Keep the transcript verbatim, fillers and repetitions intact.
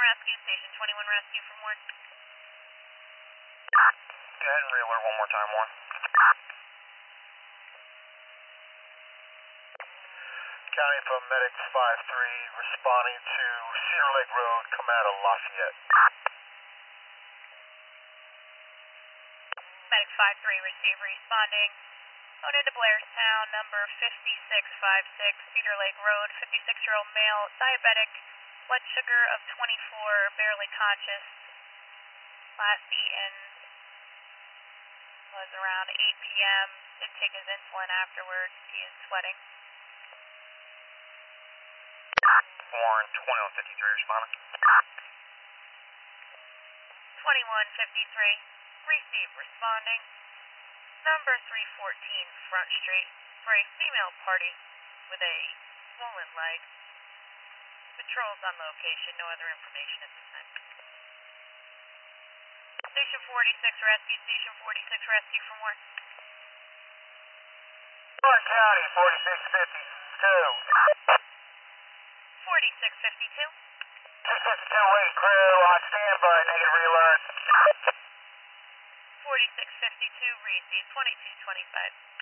rescue, Station twenty-one rescue from Warren. Go ahead and re-alert one more time, Warren. County from Medics five three, responding to Cedar Lake Road, come out of Lafayette. Medics five three, receive, responding. Going into Blairstown, number fifty-six fifty-six, Cedar Lake Road, fifty-six-year-old male, diabetic, blood sugar of twenty-four, barely conscious. Last eaten was around eight p m Did take his insulin afterwards. He is sweating. Warren, twenty-one fifty-three, responding. twenty-one fifty-three, receive, responding. Number three fourteen, Front Street, for a female party with a swollen leg. Patrols on location, no other information at this time. Station forty-six rescue, Station forty-six rescue from Warren. Warren County, forty-six fifty-two. forty-six fifty-two. six fifty-two, wait, crew, on standby, negative re-alert. forty-six fifty-two, receive, twenty-two twenty-five.